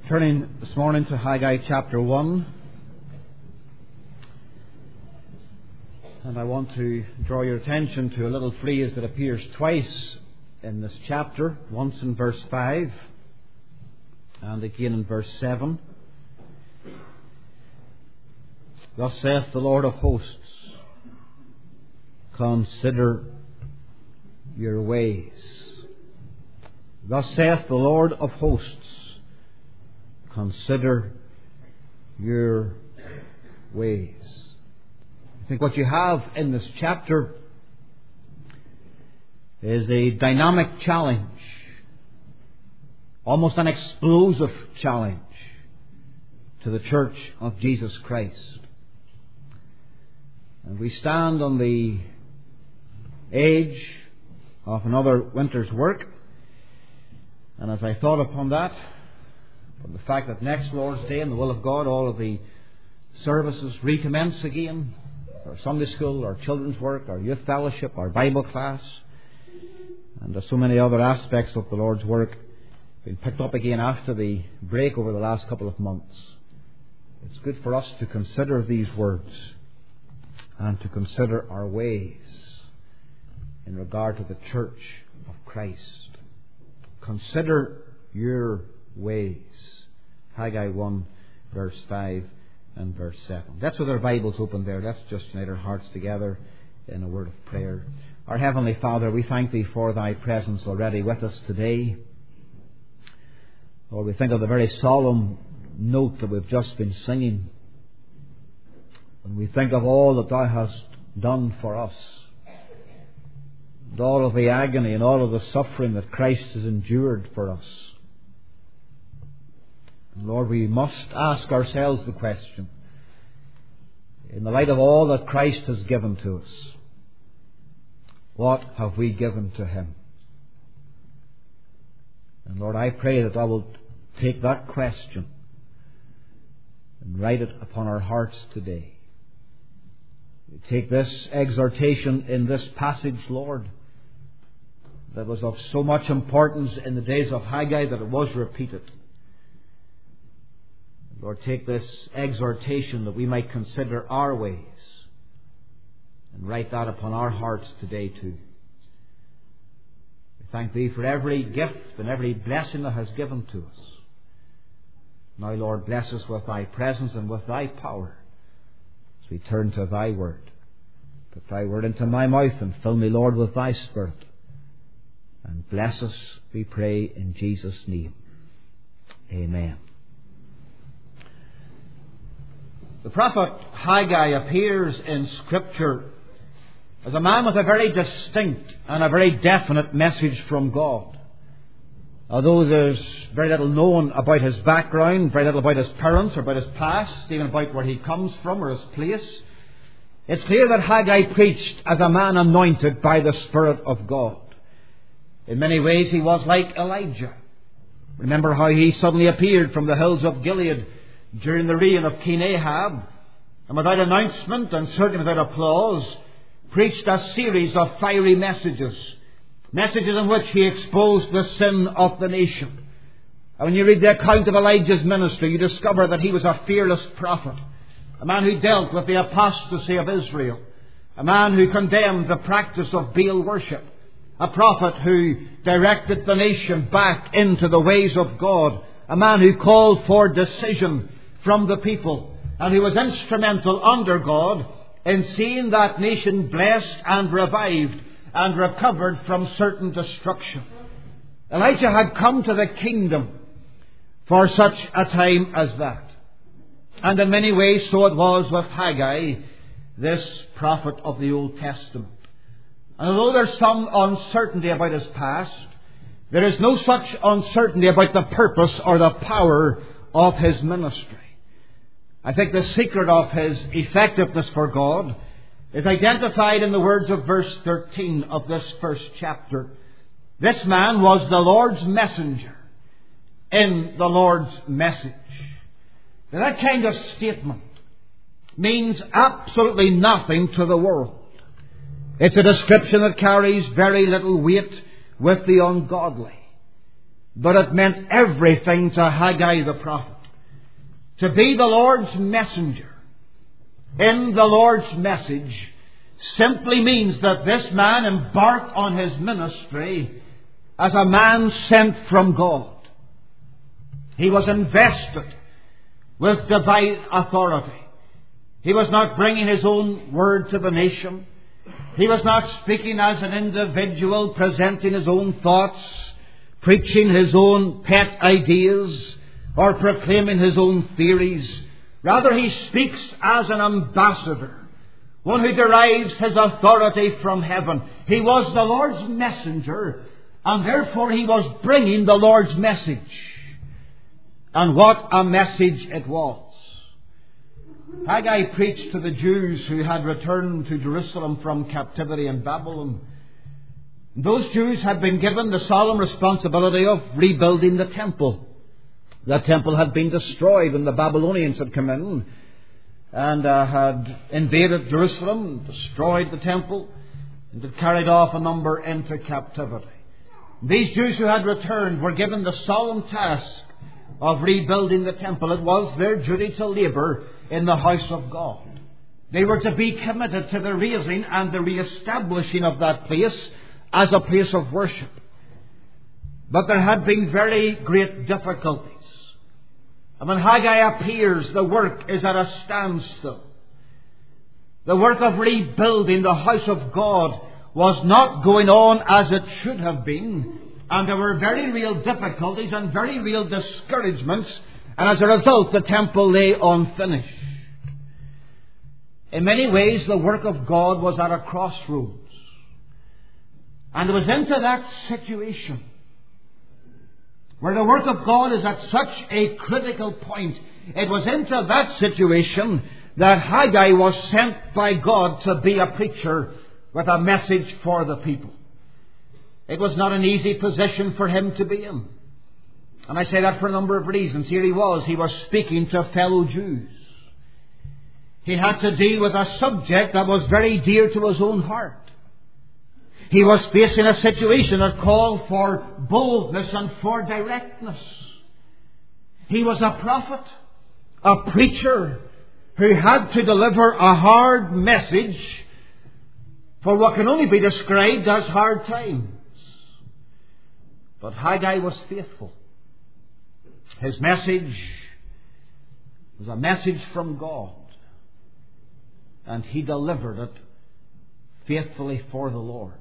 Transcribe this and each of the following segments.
Turning this morning to Haggai chapter 1. And I want to draw your attention to a little phrase that appears twice in this chapter. Once in verse 5 and again in verse 7. Thus saith the Lord of hosts, consider your ways. Thus saith the Lord of hosts, consider your ways. I think what you have in this chapter is a dynamic challenge, almost an explosive challenge to the Church of Jesus Christ. And we stand on the edge of another winter's work. And as I thought upon that, from the fact that next Lord's Day, in the will of God, all of the services recommence again, our Sunday school, our children's work, our youth fellowship, our Bible class, and so many other aspects of the Lord's work being picked up again after the break over the last couple of months. It's good for us to consider these words and to consider our ways in regard to the Church of Christ. Consider your ways. Haggai 1 verse 5 and verse 7. That's with our Bibles open there. Let's just unite our hearts together in a word of prayer. Our Heavenly Father, we thank Thee for Thy presence already with us today. Lord, we think of the very solemn note that we've just been singing. And we think of all that Thou hast done for us. And all of the agony and all of the suffering that Christ has endured for us. Lord, we must ask ourselves the question, in the light of all that Christ has given to us, what have we given to Him? And Lord, I pray that Thou wilt take that question and write it upon our hearts today. Take this exhortation in this passage, Lord, that was of so much importance in the days of Haggai that it was repeated. Lord, take this exhortation that we might consider our ways and write that upon our hearts today too. We thank Thee for every gift and every blessing that has given to us. Now, Lord, bless us with Thy presence and with Thy power as we turn to Thy word. Put Thy word into my mouth and fill me, Lord, with Thy Spirit. And bless us, we pray, in Jesus' name. Amen. The prophet Haggai appears in Scripture as a man with a very distinct and a very definite message from God. Although there's very little known about his background, very little about his parents or about his past, even about where he comes from or his place, it's clear that Haggai preached as a man anointed by the Spirit of God. In many ways he was like Elijah. Remember how he suddenly appeared from the hills of Gilead during the reign of King Ahab, and without announcement and certainly without applause, preached a series of fiery messages in which he exposed the sin of the nation. And when you read the account of Elijah's ministry, you discover that he was a fearless prophet, a man who dealt with the apostasy of Israel, a man who condemned the practice of Baal worship, a prophet who directed the nation back into the ways of God, a man who called for decision from the people, and who was instrumental under God in seeing that nation blessed and revived and recovered from certain destruction. Elijah had come to the kingdom for such a time as that. And in many ways so it was with Haggai, this prophet of the Old Testament. And although there's some uncertainty about his past, there is no such uncertainty about the purpose or the power of his ministry. I think the secret of his effectiveness for God is identified in the words of verse 13 of this first chapter. This man was the Lord's messenger in the Lord's message. Now, that kind of statement means absolutely nothing to the world. It's a description that carries very little weight with the ungodly. but it meant everything to Haggai the prophet. To be the Lord's messenger in the Lord's message simply means that this man embarked on his ministry as a man sent from God. He was invested with divine authority. He was not bringing his own word to the nation. He was not speaking as an individual, presenting his own thoughts, preaching his own pet ideas, or proclaiming his own theories. Rather, he speaks as an ambassador, one who derives his authority from heaven. He was the Lord's messenger, and therefore he was bringing the Lord's message. And what a message it was. Haggai preached to the Jews who had returned to Jerusalem from captivity in Babylon. Those Jews had been given the solemn responsibility of rebuilding the temple. The temple had been destroyed when the Babylonians had come in and had invaded Jerusalem, destroyed the temple, and had carried off a number into captivity. These Jews who had returned were given the solemn task of rebuilding the temple. It was their duty to labour in the house of God. They were to be committed to the raising and the re-establishing of that place as a place of worship. But there had been very great difficulties. And when Haggai appears, the work is at a standstill. The work of rebuilding the house of God was not going on as it should have been. And there were very real difficulties and very real discouragements. And as a result, the temple lay unfinished. In many ways, the work of God was at a crossroads. And it was into that situation, where the work of God is at such a critical point, it was into that situation that Haggai was sent by God to be a preacher with a message for the people. It was not an easy position for him to be in. And I say that for a number of reasons. Here he was speaking to fellow Jews. He had to deal with a subject that was very dear to his own heart. He was facing a situation that called for boldness and for directness. He was a prophet, a preacher, who had to deliver a hard message for what can only be described as hard times. But Haggai was faithful. His message was a message from God, and he delivered it faithfully for the Lord.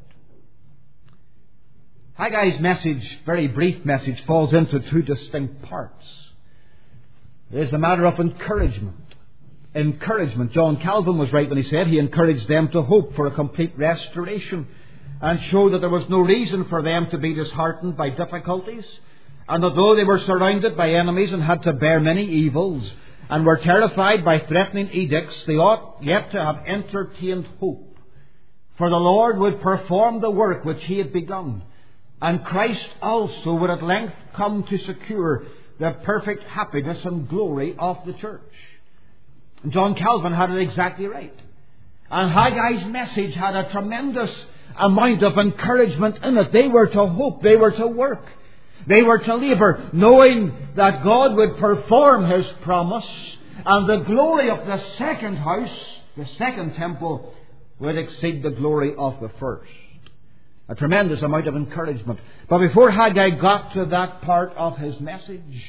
Haggai's message, very brief message, falls into two distinct parts. There's the matter of encouragement. Encouragement. John Calvin was right when he said he encouraged them to hope for a complete restoration and showed that there was no reason for them to be disheartened by difficulties, and that though they were surrounded by enemies and had to bear many evils and were terrified by threatening edicts, they ought yet to have entertained hope. For the Lord would perform the work which he had begun, and Christ also would at length come to secure the perfect happiness and glory of the church. And John Calvin had it exactly right. And Haggai's message had a tremendous amount of encouragement in it. They were to hope, they were to work, they were to labour, knowing that God would perform his promise, and the glory of the second house, the second temple, would exceed the glory of the first. A tremendous amount of encouragement. But before Haggai got to that part of his message,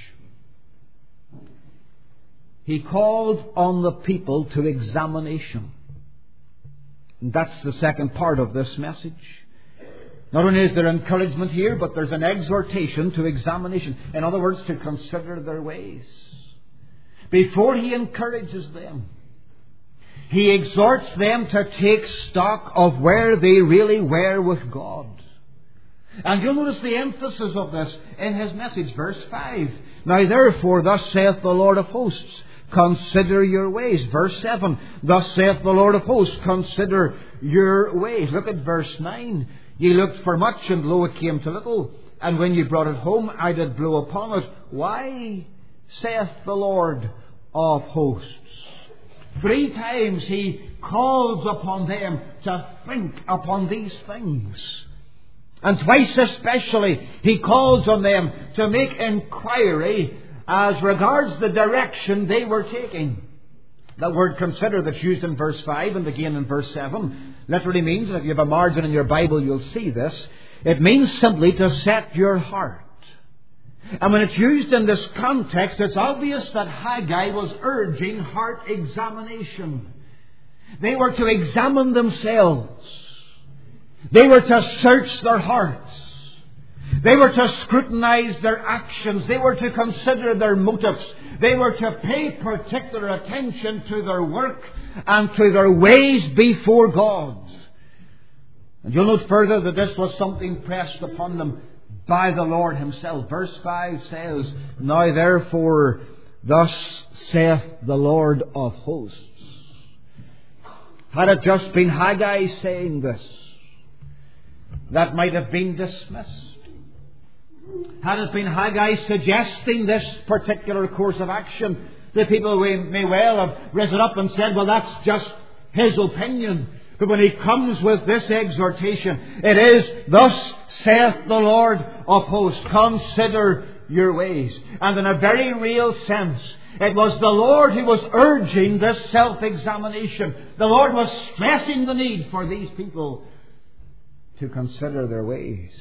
he called on the people to examination. And that's the second part of this message. Not only is there encouragement here, but there's an exhortation to examination. In other words, to consider their ways. Before he encourages them, he exhorts them to take stock of where they really were with God. And you'll notice the emphasis of this in his message, verse 5. Now therefore, thus saith the Lord of hosts, consider your ways. Verse 7, thus saith the Lord of hosts, consider your ways. Look at verse 9. Ye looked for much, and lo, it came to little. And when ye brought it home, I did blow upon it. Why, saith the Lord of hosts? 3 times he calls upon them to think upon these things. And twice especially, he calls on them to make inquiry as regards the direction they were taking. That word consider that's used in verse 5 and again in verse 7 literally means, and if you have a margin in your Bible you'll see this, it means simply to set your heart. And when it's used in this context, it's obvious that Haggai was urging heart examination. They were to examine themselves. They were to search their hearts. They were to scrutinize their actions. They were to consider their motives. They were to pay particular attention to their work and to their ways before God. And you'll note further that this was something pressed upon them by the Lord Himself. Verse 5 says, "Now therefore, thus saith the Lord of hosts." Had it just been Haggai saying this, that might have been dismissed. Had it been Haggai suggesting this particular course of action, the people may well have risen up and said, well, that's just his opinion. But when he comes with this exhortation, it is, "Thus saith the Lord of hosts, consider your ways." And in a very real sense, it was the Lord who was urging this self-examination. The Lord was stressing the need for these people to consider their ways.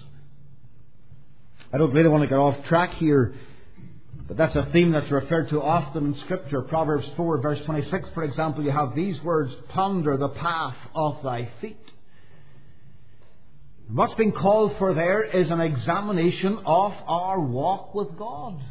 I don't really want to get off track here, but that's a theme that's referred to often in Scripture. Proverbs 4 verse 26, for example, you have these words, "Ponder the path of thy feet." What's being called for there is an examination of our walk with God.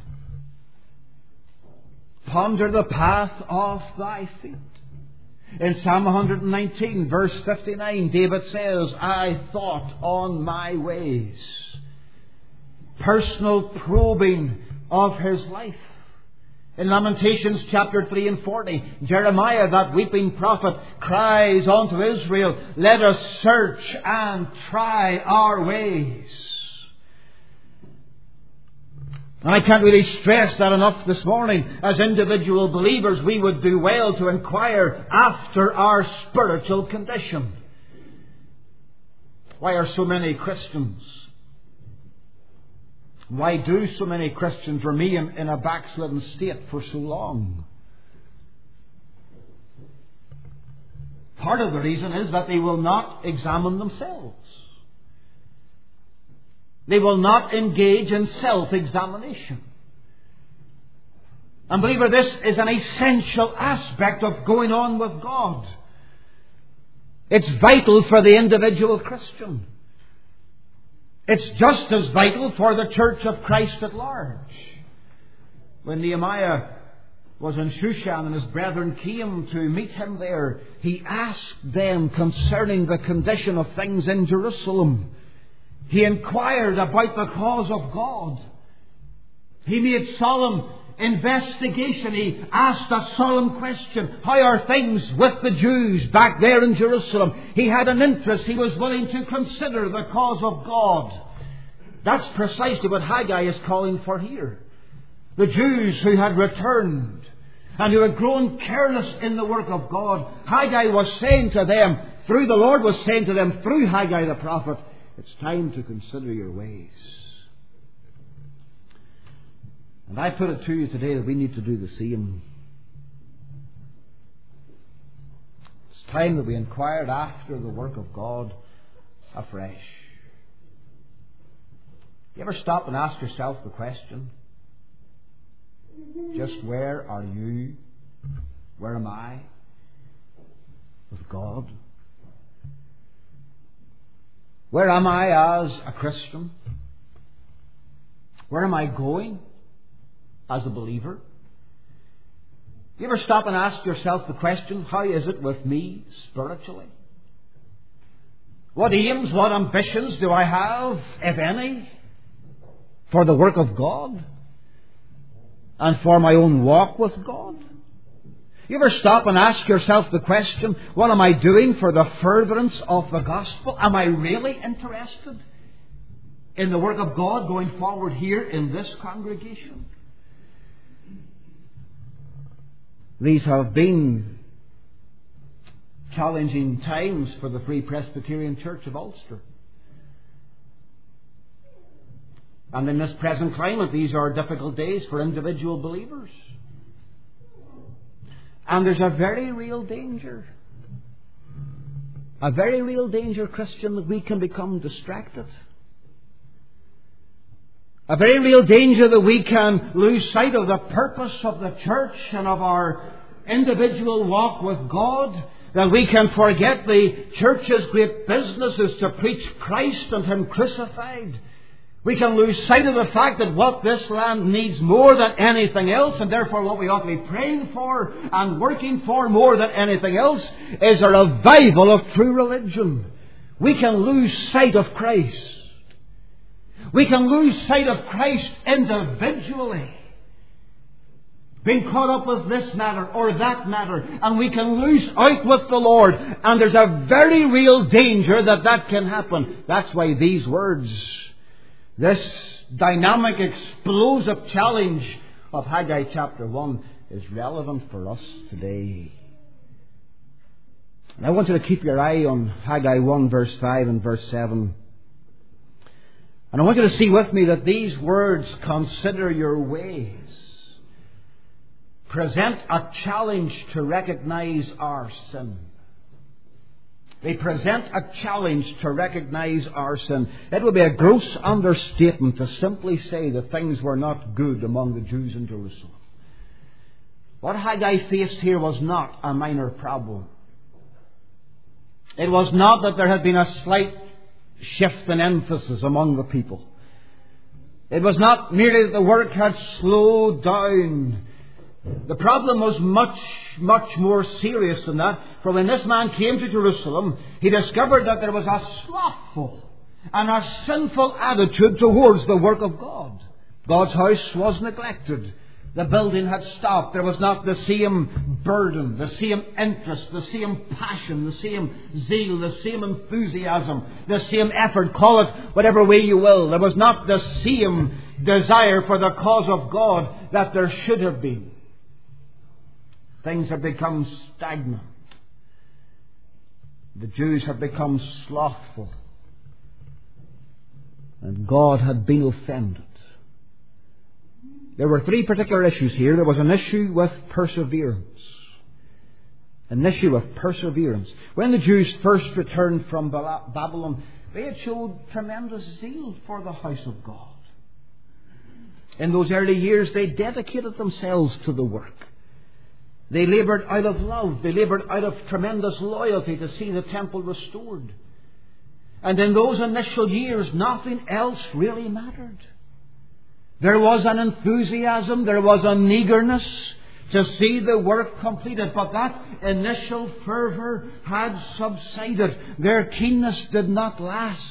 Ponder the path of thy feet. In Psalm 119 verse 59, David says, "I thought on my ways." Personal probing of his life. In Lamentations chapter 3 and 40, Jeremiah, that weeping prophet, cries unto Israel, "Let us search and try our ways." And I can't really stress that enough this morning. As individual believers, we would do well to inquire after our spiritual condition. Why are so many Christians? Why do so many Christians remain in a backslidden state for so long? Part of the reason is that they will not examine themselves. They will not engage in self-examination. And believer, this is an essential aspect of going on with God. It's vital for the individual Christian. It's just as vital for the Church of Christ at large. When Nehemiah was in Shushan and his brethren came to meet him there, he asked them concerning the condition of things in Jerusalem. He inquired about the cause of God. He made solemn investigation. He asked a solemn question. How are things with the Jews back there in Jerusalem? He had an interest. He was willing to consider the cause of God. That's precisely what Haggai is calling for here. The Jews who had returned and who had grown careless in the work of God, Haggai was saying to them, the Lord was saying to them through Haggai the prophet, it's time to consider your ways. And I put it to you today that we need to do the same. It's time that we inquired after the work of God afresh. You ever stop and ask yourself the question, just where are you? Where am I with God? Where am I as a Christian? Where am I going as a believer? You ever stop and ask yourself the question, how is it with me spiritually? What aims, what ambitions do I have, if any, for the work of God and for my own walk with God? You ever stop and ask yourself the question, what am I doing for the furtherance of the gospel? Am I really interested in the work of God going forward here in this congregation? These have been challenging times for the Free Presbyterian Church of Ulster. And in this present climate, these are difficult days for individual believers. And there's a very real danger. A very real danger, Christian, that we can become distracted. A very real danger that we can lose sight of the purpose of the church and of our individual walk with God. That we can forget the church's great business is to preach Christ and Him crucified. We can lose sight of the fact that what this land needs more than anything else, and therefore what we ought to be praying for and working for more than anything else, is a revival of true religion. We can lose sight of Christ. We can lose sight of Christ individually, being caught up with this matter or that matter, and we can lose out with the Lord. And there's a very real danger that that can happen. That's why these words, this dynamic, explosive challenge of Haggai chapter 1 is relevant for us today. And I want you to keep your eye on Haggai 1 verse 5 and verse 7. And I want you to see with me that these words, consider your ways, present a challenge to recognize our sin. They present a challenge to recognize our sin. It would be a gross understatement to simply say that things were not good among the Jews in Jerusalem. What Haggai faced here was not a minor problem. It was not that there had been a slight shift in emphasis among the people. It was not merely that the work had slowed down. The problem was much, much more serious than that. For when this man came to Jerusalem, he discovered that there was a slothful and a sinful attitude towards the work of God. God's house was neglected. The building had stopped. There was not the same burden, the same interest, the same passion, the same zeal, the same enthusiasm, the same effort. Call it whatever way you will. There was not the same desire for the cause of God that there should have been. Things have become stagnant. The Jews have become slothful. And God had been offended. There were three particular issues here. There was an issue with perseverance. An issue of perseverance. When the Jews first returned from Babylon, they had showed tremendous zeal for the house of God. In those early years, they dedicated themselves to the work. They laboured out of love. They laboured out of tremendous loyalty to see the temple restored. And in those initial years, nothing else really mattered. There was an enthusiasm, there was an eagerness to see the work completed. But that initial fervour had subsided. Their keenness did not last.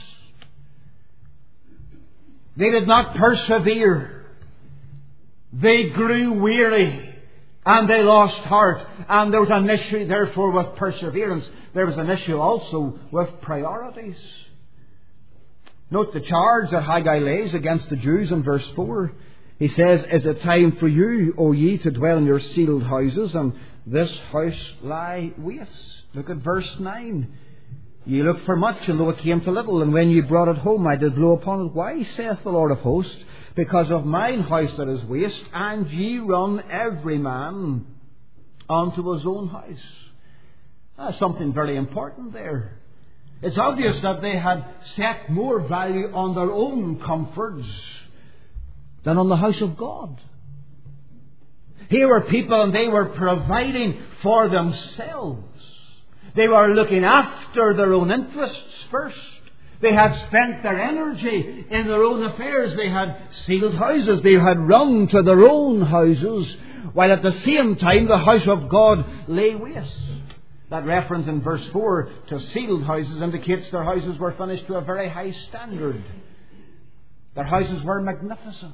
They did not persevere. They grew weary. And they lost heart. And there was an issue, therefore, with perseverance. There was an issue also with priorities. Note the charge that Haggai lays against the Jews in verse 4. He says, "Is it time for you, O ye, to dwell in your sealed houses, and this house lie waste?" Look at verse 9. "Ye looked for much, and lo, it came to little, and when ye brought it home, I did blow upon it. Why, saith the Lord of hosts, because of mine house that is waste, and ye run every man unto his own house." That's something very important there. It's obvious that they had set more value on their own comforts than on the house of God. Here were people, and they were providing for themselves. They were looking after their own interests first. They had spent their energy in their own affairs. They had sealed houses. They had run to their own houses, while at the same time the house of God lay waste. That reference in verse 4 to sealed houses indicates their houses were finished to a very high standard. Their houses were magnificent.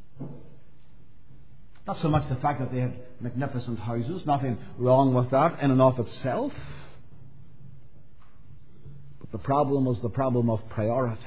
Not so much the fact that they had magnificent houses, nothing wrong with that in and of itself. But the problem was the problem of priority.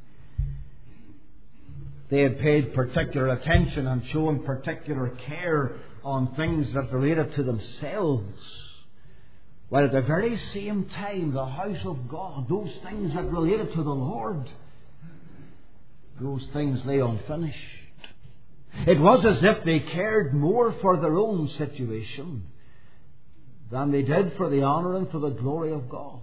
They had paid particular attention and shown particular care on things that related to themselves. While at the very same time, the house of God, those things that related to the Lord, those things lay unfinished. It was as if they cared more for their own situation than they did for the honour and for the glory of God.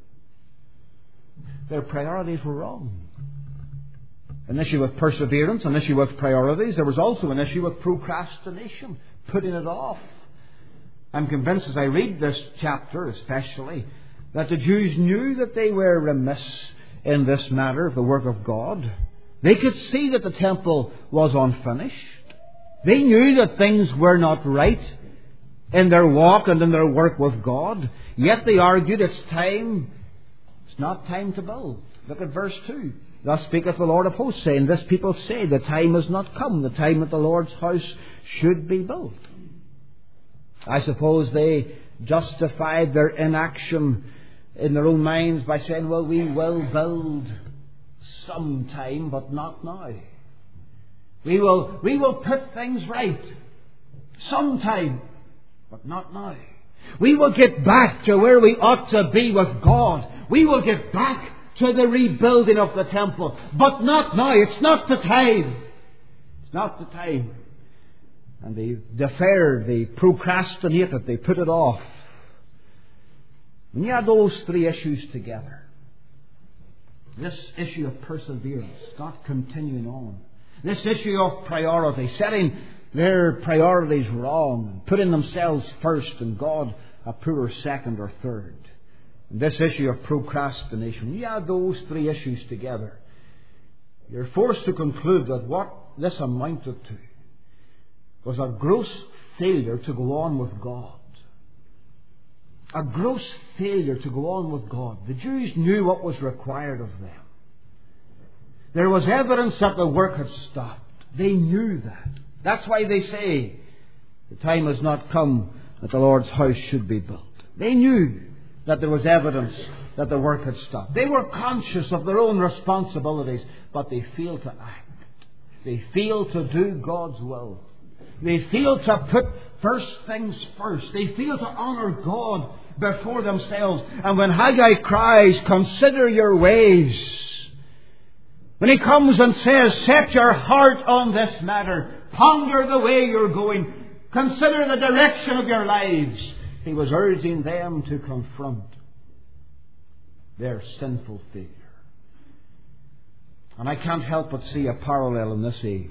Their priorities were wrong. An issue of perseverance, an issue of priorities. There was also an issue of procrastination, putting it off. I'm convinced as I read this chapter especially that the Jews knew that they were remiss in this matter of the work of God. They could see that the temple was unfinished. They knew that things were not right in their walk and in their work with God. Yet they argued it's not time to build. Look at verse 2. Thus speaketh the Lord of hosts, saying, This people say, the time is not come, the time that the Lord's house should be built. I suppose they justified their inaction in their own minds by saying, well, we will build sometime, but not now. We will put things right sometime, but not now. We will get back to where we ought to be with God. We will get back to the rebuilding of the temple, but not now. It's not the time. It's not the time. And they deferred, they procrastinated, they put it off. When you add those three issues together, this issue of perseverance, not continuing on, this issue of priority, setting their priorities wrong, and putting themselves first and God a poorer second or third, and this issue of procrastination, when you add those three issues together, you're forced to conclude that what this amounted to was a gross failure to go on with God. A gross failure to go on with God. The Jews knew what was required of them. There was evidence that the work had stopped. They knew that. That's why they say the time has not come that the Lord's house should be built. They knew that there was evidence that the work had stopped. They were conscious of their own responsibilities, but they failed to act. They failed to do God's will. They failed to put first things first. They failed to honour God before themselves. And when Haggai cries, consider your ways, when he comes and says, set your heart on this matter, ponder the way you're going, consider the direction of your lives, he was urging them to confront their sinful failure. And I can't help but see a parallel in this age.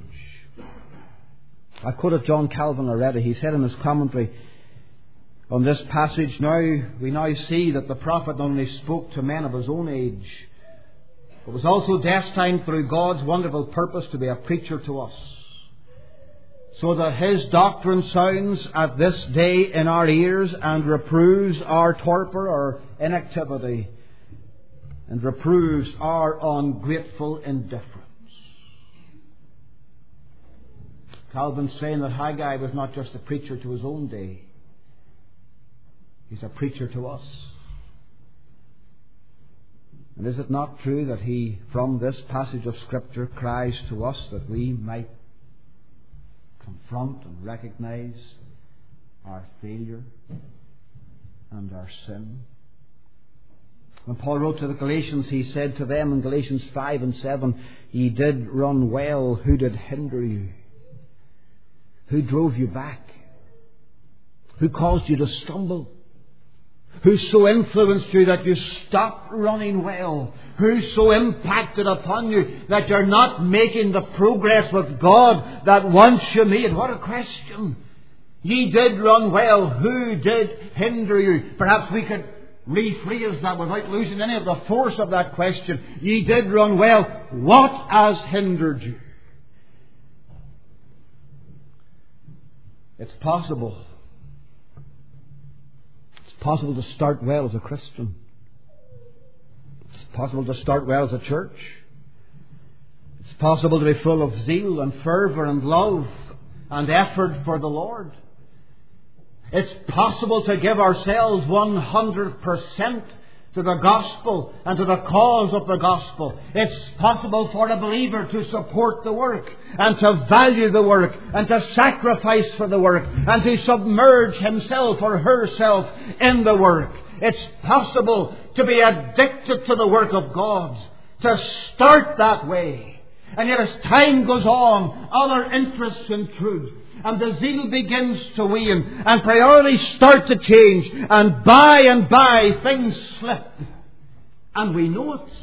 I quoted John Calvin already. He said in his commentary on this passage, we now see that the prophet not only spoke to men of his own age, but was also destined through God's wonderful purpose to be a preacher to us, so that his doctrine sounds at this day in our ears and reproves our torpor or inactivity, and reproves our ungrateful indifference. Calvin's saying that Haggai was not just a preacher to his own day. He's a preacher to us. And is it not true that he, from this passage of Scripture, cries to us that we might confront and recognize our failure and our sin? When Paul wrote to the Galatians, he said to them in Galatians 5 and 7, Ye did run well, who did hinder you? Who drove you back? Who caused you to stumble? Who so influenced you that you stopped running well? Who so impacted upon you that you're not making the progress with God that once you made? What a question. Ye did run well. Who did hinder you? Perhaps we could rephrase that without losing any of the force of that question. Ye did run well. What has hindered you? It's possible. It's possible to start well as a Christian. It's possible to start well as a church. It's possible to be full of zeal and fervour and love and effort for the Lord. It's possible to give ourselves 100% to the gospel and to the cause of the gospel. It's possible for a believer to support the work and to value the work and to sacrifice for the work and to submerge himself or herself in the work. It's possible to be addicted to the work of God, to start that way. And yet as time goes on, other interests intrude. And the zeal begins to wane. And priorities start to change. And by things slip. And we know it.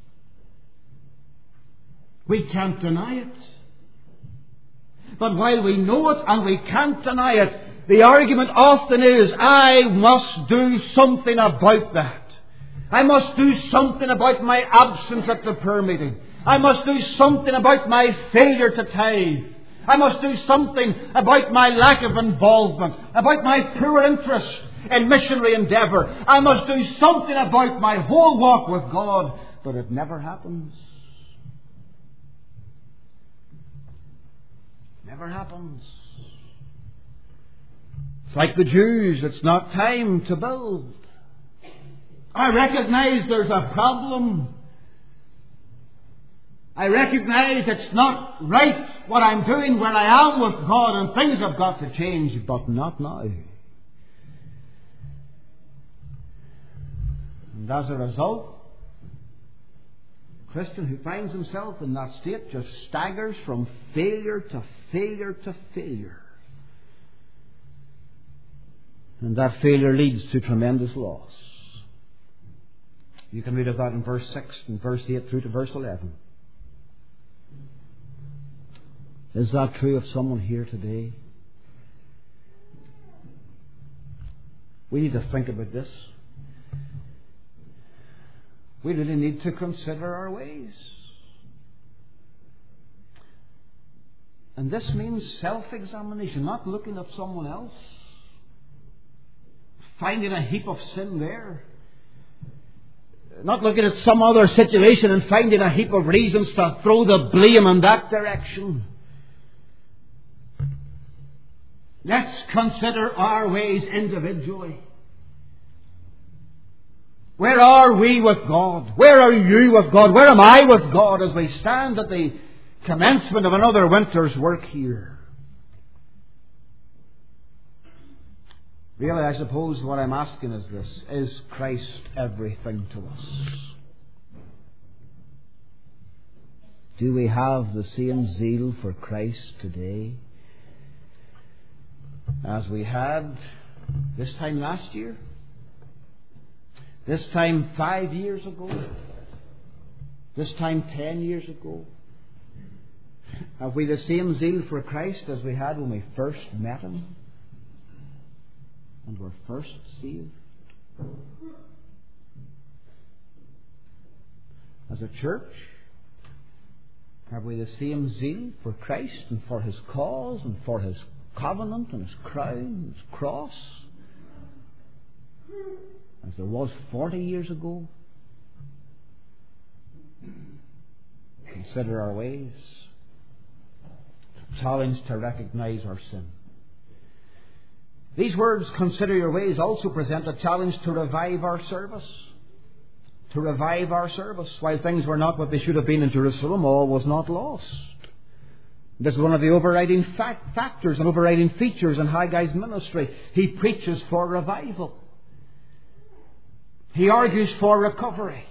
We can't deny it. But while we know it and we can't deny it, the argument often is, I must do something about that. I must do something about my absence at the prayer meeting. I must do something about my failure to tithe. I must do something about my lack of involvement, about my poor interest in missionary endeavour. I must do something about my whole walk with God. But it never happens. Never happens. It's like the Jews. It's not time to build. I recognize there's a problem. I recognize it's not right what I'm doing where I am with God, and things have got to change, but not now. And as a result, a Christian who finds himself in that state just staggers from failure to failure to failure. And that failure leads to tremendous loss. You can read of that in verse 6 and verse 8 through to verse 11. Is that true of someone here today? We need to think about this. We really need to consider our ways. And this means self-examination, not looking at someone else, finding a heap of sin there. Not looking at some other situation and finding a heap of reasons to throw the blame in that direction. Let's consider our ways individually. Where are we with God? Where are you with God? Where am I with God as we stand at the commencement of another winter's work here? Really, I suppose what I'm asking is this. Is Christ everything to us? Do we have the same zeal for Christ today as we had this time last year? This time 5 years ago? This time 10 years ago? Have we the same zeal for Christ as we had when we first met Him and were first saved? As a church, have we the same zeal for Christ and for His cause and for His covenant and His crown and His cross as there was 40 years ago? Consider our ways. Challenge to recognize our sin. These words, consider your ways, also present a challenge to revive our service. To revive our service. While things were not what they should have been in Jerusalem, all was not lost. This is one of the overriding factors and overriding features in Haggai's ministry. He preaches for revival. He argues for recovery.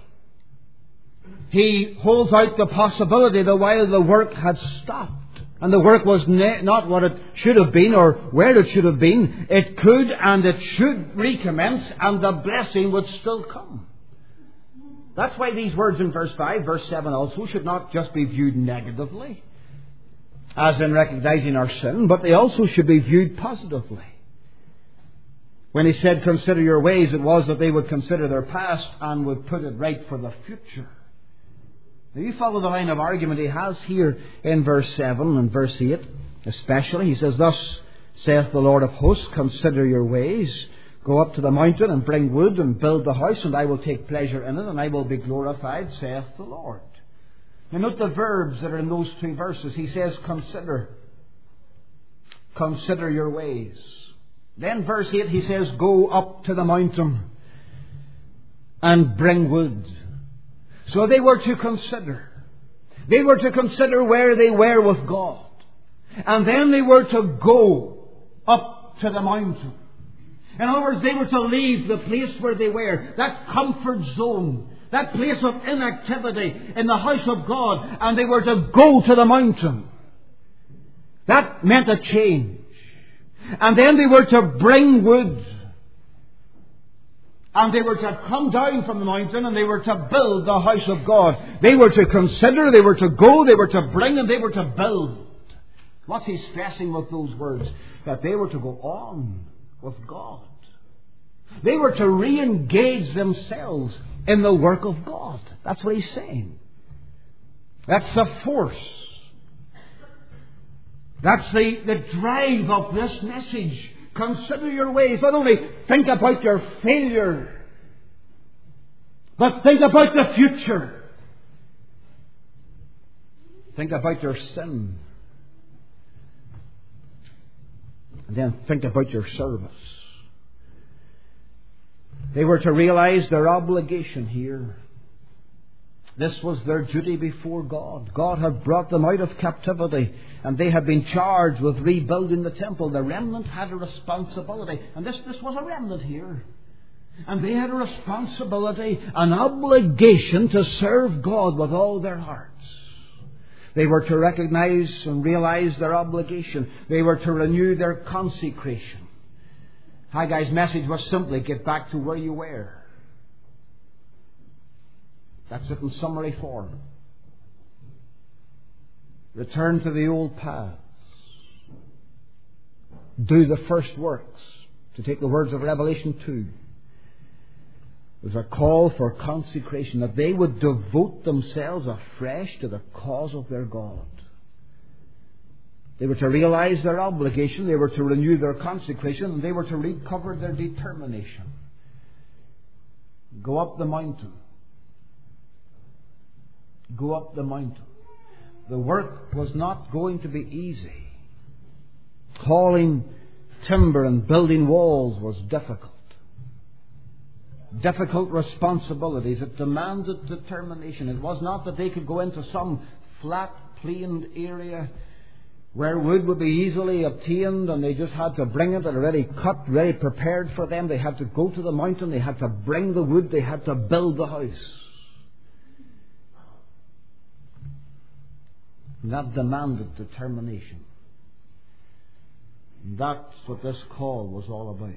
He holds out the possibility that while the work had stopped, and the work was not what it should have been or where it should have been, it could and it should recommence, and the blessing would still come. That's why these words in verse 5, verse 7 also should not just be viewed negatively, as in recognizing our sin, but they also should be viewed positively. When he said, consider your ways, it was that they would consider their past and would put it right for the future. Now you follow the line of argument he has here in verse 7 and verse 8 especially. He says, thus saith the Lord of hosts, consider your ways. Go up to the mountain and bring wood and build the house, and I will take pleasure in it, and I will be glorified, saith the Lord. Now note the verbs that are in those two verses. He says, consider. Consider your ways. Then verse 8 he says, go up to the mountain and bring wood. So they were to consider. They were to consider where they were with God. And then they were to go up to the mountain. In other words, they were to leave the place where they were, that comfort zone, that place of inactivity in the house of God, and they were to go to the mountain. That meant a change. And then they were to bring wood. And they were to come down from the mountain and they were to build the house of God. They were to consider, they were to go, they were to bring, and they were to build. What's he stressing with those words? That they were to go on with God. They were to re-engage themselves in the work of God. That's what he's saying. That's the force. That's the drive of this message. Consider your ways. Not only think about your failure, but think about the future. Think about your sin. And then think about your service. They were to realize their obligation here. This was their duty before God. God had brought them out of captivity, and they had been charged with rebuilding the temple. The remnant had a responsibility, and this was a remnant here. And they had a responsibility, an obligation to serve God with all their hearts. They were to recognize and realize their obligation. They were to renew their consecration. Haggai's message was simply, get back to where you were. That's it in summary form. Return to the old paths. Do the first works. To take the words of Revelation 2. There's a call for consecration, that they would devote themselves afresh to the cause of their God. They were to realize their obligation, they were to renew their consecration, and they were to recover their determination. Go up the mountain. Go up the mountain. The work was not going to be easy. Hauling timber and building walls was difficult. Difficult responsibilities. It demanded determination. It was not that they could go into some flat, planed area where wood would be easily obtained and they just had to bring it already cut, ready, prepared for them. They had to go to the mountain. They had to bring the wood. They had to build the house. And that demanded determination. And that's what this call was all about.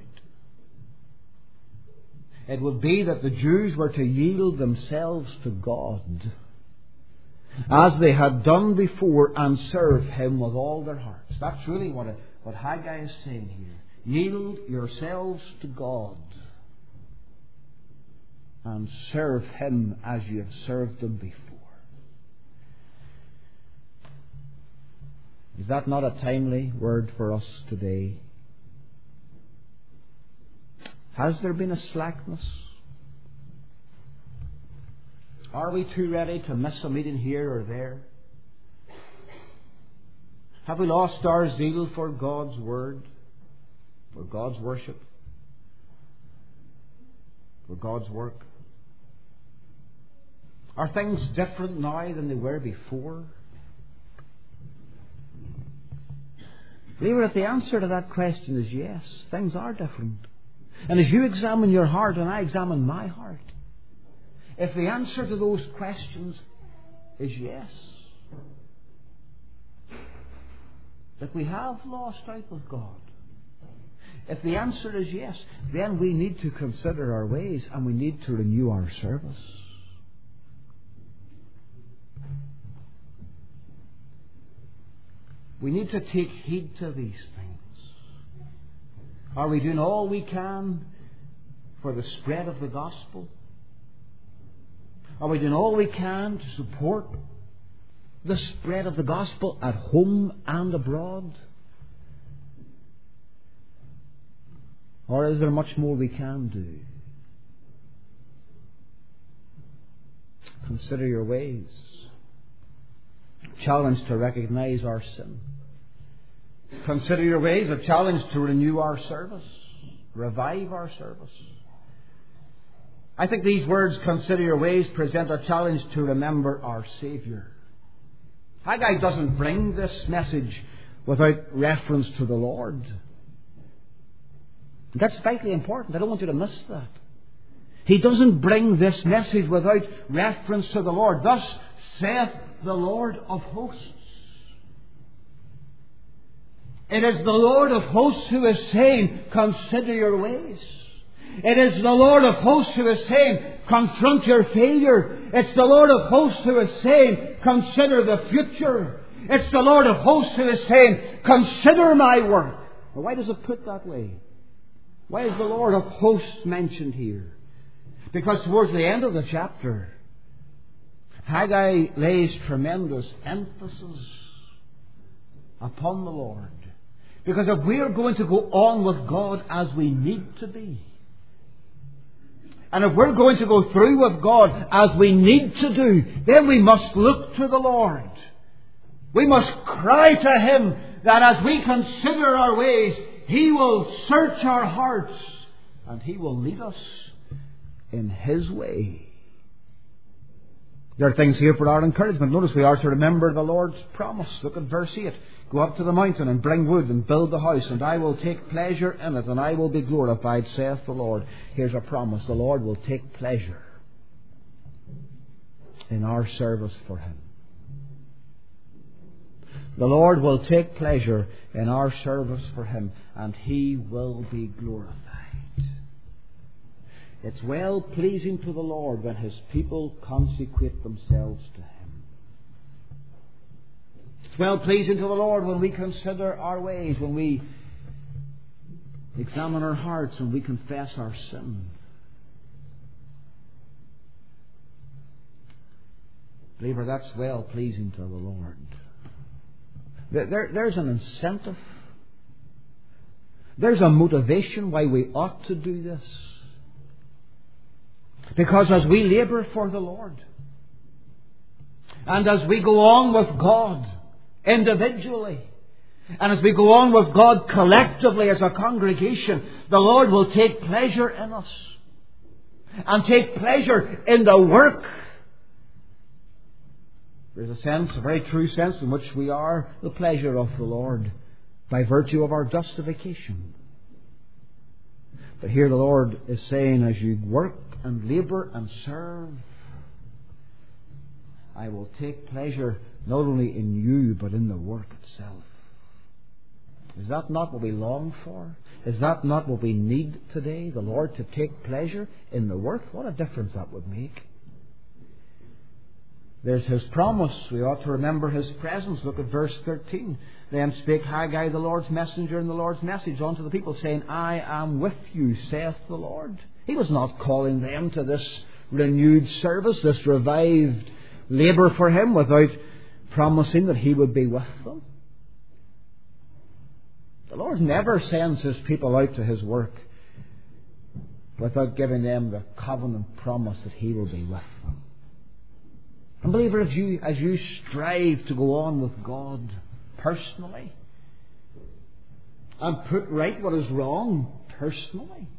It would be that the Jews were to yield themselves to God as they had done before and serve Him with all their hearts. That's really what Haggai is saying here. Yield yourselves to God and serve Him as you have served Him before. Is that not a timely word for us today? Has there been a slackness? Are we too ready to miss a meeting here or there? Have we lost our zeal for God's Word, for God's worship, for God's work? Are things different now than they were before? Believer, if the answer to that question is yes, things are different. And as you examine your heart and I examine my heart, if the answer to those questions is yes, that we have lost out with God, if the answer is yes, then we need to consider our ways and we need to renew our service. We need to take heed to these things. Are we doing all we can for the spread of the gospel? Are we doing all we can to support the spread of the gospel at home and abroad? Or is there much more we can do? Consider your ways. Challenge to recognize our sin. Consider your ways, a challenge to renew our service, revive our service. I think these words, consider your ways, present a challenge to remember our Saviour. Haggai doesn't bring this message without reference to the Lord. That's vitally important. I don't want you to miss that. He doesn't bring this message without reference to the Lord. Thus saith the Lord of hosts. It is the Lord of hosts who is saying, consider your ways. It is the Lord of hosts who is saying, confront your failure. It's the Lord of hosts who is saying, consider the future. It's the Lord of hosts who is saying, consider my work. Well, why does it put that way? Why is the Lord of hosts mentioned here? Because towards the end of the chapter, Haggai lays tremendous emphasis upon the Lord. Because if we are going to go on with God as we need to be, and if we're going to go through with God as we need to do, then we must look to the Lord. We must cry to Him that as we consider our ways, He will search our hearts and He will lead us in His way. There are things here for our encouragement. Notice we are to remember the Lord's promise. Look at verse 8. Go up to the mountain and bring wood and build the house, and I will take pleasure in it, and I will be glorified, saith the Lord. Here's a promise. The Lord will take pleasure in our service for Him. The Lord will take pleasure in our service for Him, and He will be glorified. It's well pleasing to the Lord when His people consecrate themselves to Him. It's well pleasing to the Lord when we consider our ways, when we examine our hearts, when we confess our sin. Believer, that's well pleasing to the Lord. There's an incentive. There's a motivation why we ought to do this. Because as we labour for the Lord, and as we go on with God individually, and as we go on with God collectively as a congregation, the Lord will take pleasure in us and take pleasure in the work. There's a sense, a very true sense, in which we are the pleasure of the Lord by virtue of our justification. But here the Lord is saying, as you work and labour and serve, I will take pleasure not only in you, but in the work itself. Is that not what we long for? Is that not what we need today? The Lord to take pleasure in the work? What a difference that would make. There's His promise. We ought to remember His presence. Look at verse 13. Then spake Haggai, the Lord's messenger, and the Lord's message unto the people, saying, I am with you, saith the Lord. He was not calling them to this renewed service, this revived labour for Him, without promising that He would be with them. The Lord never sends His people out to His work without giving them the covenant promise that He will be with them. And believer, as you strive to go on with God personally and put right what is wrong personally,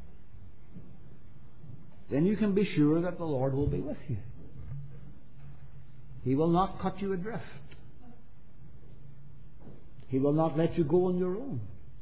then you can be sure that the Lord will be with you. He will not cut you adrift. He will not let you go on your own.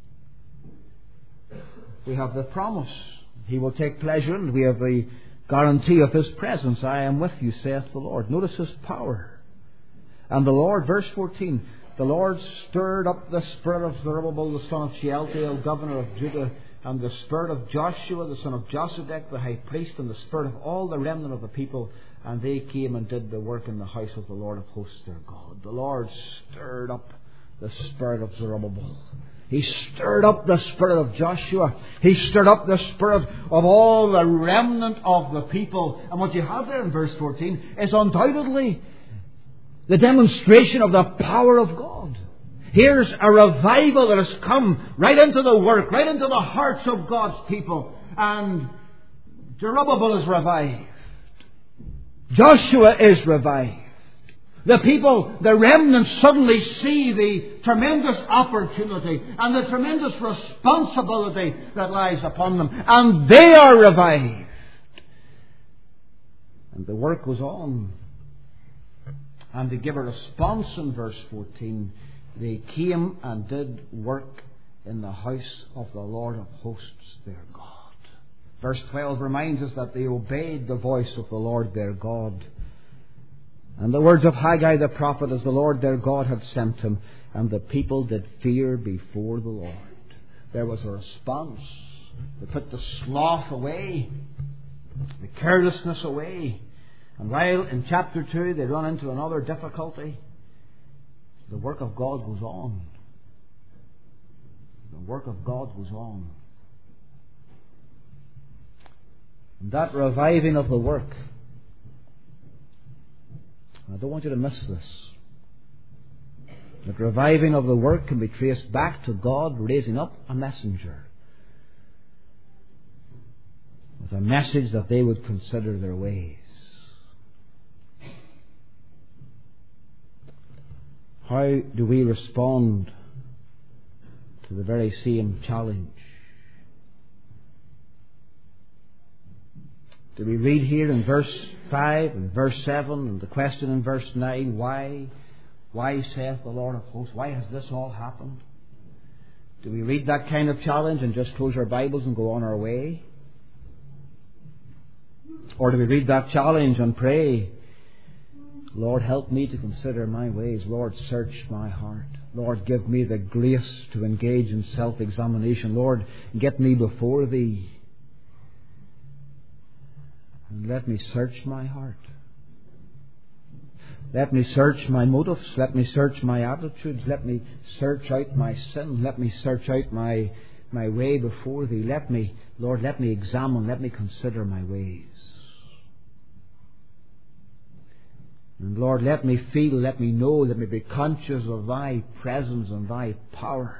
We have the promise. He will take pleasure, and we have the guarantee of His presence. I am with you, saith the Lord. Notice His power. And the Lord, verse 14, the Lord stirred up the spirit of Zerubbabel, the son of Shealtiel, governor of Judah, and the spirit of Joshua, the son of Josedech, the high priest, and the spirit of all the remnant of the people. And they came and did the work in the house of the Lord of hosts their God. The Lord stirred up the spirit of Zerubbabel. He stirred up the spirit of Joshua. He stirred up the spirit of all the remnant of the people. And what you have there in verse 14 is undoubtedly the demonstration of the power of God. Here's a revival that has come right into the work, right into the hearts of God's people. And Zerubbabel is revived. Joshua is revived. The people, the remnant, suddenly see the tremendous opportunity and the tremendous responsibility that lies upon them. And they are revived. And the work goes on. And to give a response in verse 14, they came and did work in the house of the Lord of hosts their God. Verse 12 reminds us that they obeyed the voice of the Lord their God. And the words of Haggai the prophet, as the Lord their God had sent him, and the people did fear before the Lord. There was a response. They put the sloth away, the carelessness away. And while in chapter 2 they run into another difficulty, the work of God goes on. The work of God goes on. And that reviving of the work, I don't want you to miss this. That reviving of the work can be traced back to God raising up a messenger with a message that they would consider their ways. How do we respond to the very same challenge? Do we read here in verse 5 and verse 7 and the question in verse 9, why saith the Lord of hosts, why has this all happened? Do we read that kind of challenge and just close our Bibles and go on our way? Or do we read that challenge and pray, Lord, help me to consider my ways. Lord, search my heart. Lord, give me the grace to engage in self-examination. Lord, get me before Thee. And let me search my heart. Let me search my motives. Let me search my attitudes. Let me search out my sin. Let me search out my way before Thee. Lord, let me examine. Let me consider my ways. And Lord, let me feel, let me know, let me be conscious of Thy presence and Thy power.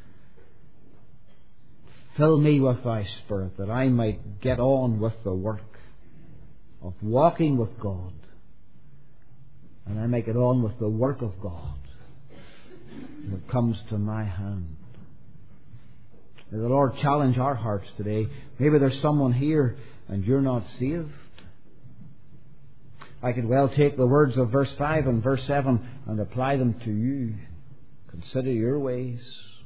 Fill me with Thy Spirit that I might get on with the work of walking with God, and I might get on with the work of God that comes to my hand. May the Lord challenge our hearts today. Maybe there's someone here and you're not saved. I could well take the words of verse 5 and verse 7 and apply them to you. Consider your ways.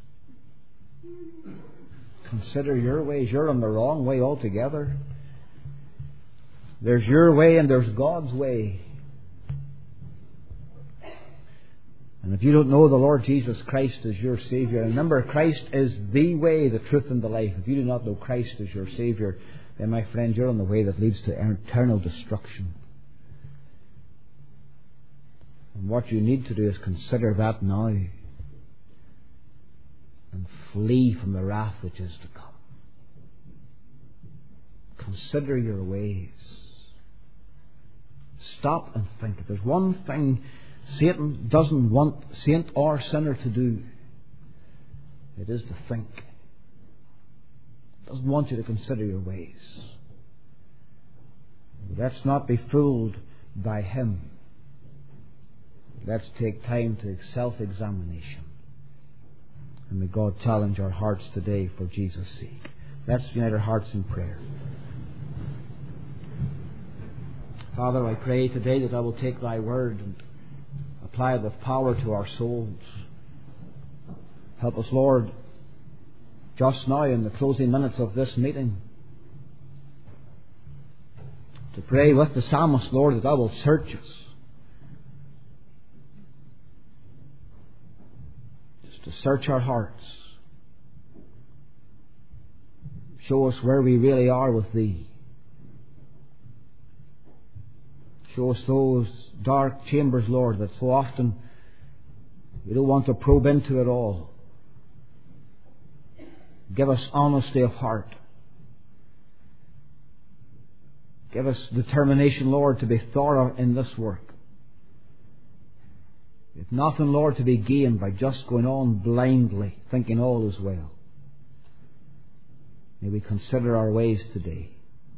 Consider your ways. You're on the wrong way altogether. There's your way and there's God's way. And if you don't know the Lord Jesus Christ as your Saviour, remember, Christ is the way, the truth and the life. If you do not know Christ as your Saviour, then my friend, you're on the way that leads to eternal destruction. And what you need to do is consider that now and flee from the wrath which is to come. Consider your ways. Stop and think. If there's one thing Satan doesn't want saint or sinner to do, it is to think. He doesn't want you to consider your ways. Let's not be fooled by him. Let's take time to self-examination. And may God challenge our hearts today for Jesus' sake. Let's unite our hearts in prayer. Father, I pray today that I will take Thy word and apply it with power to our souls. Help us, Lord, just now in the closing minutes of this meeting, to pray with the psalmist, Lord, that Thou will search us. Just to search our hearts. Show us where we really are with Thee. Show us those dark chambers, Lord, that so often we don't want to probe into at all. Give us honesty of heart. Give us determination, Lord, to be thorough in this work. If nothing, Lord, to be gained by just going on blindly, thinking all is well. May we consider our ways today.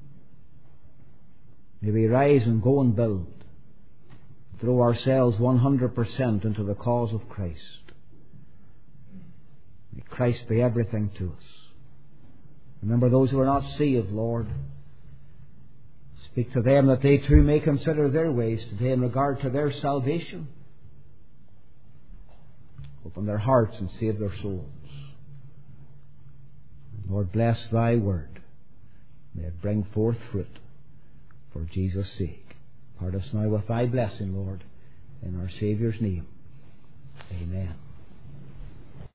May we rise and go and build. Throw ourselves 100% into the cause of Christ. May Christ be everything to us. Remember those who are not saved, Lord. Speak to them that they too may consider their ways today in regard to their salvation. Open their hearts and save their souls. Lord, bless Thy word. May it bring forth fruit for Jesus' sake. Part us now with thy blessing, Lord, in our Saviour's name. Amen.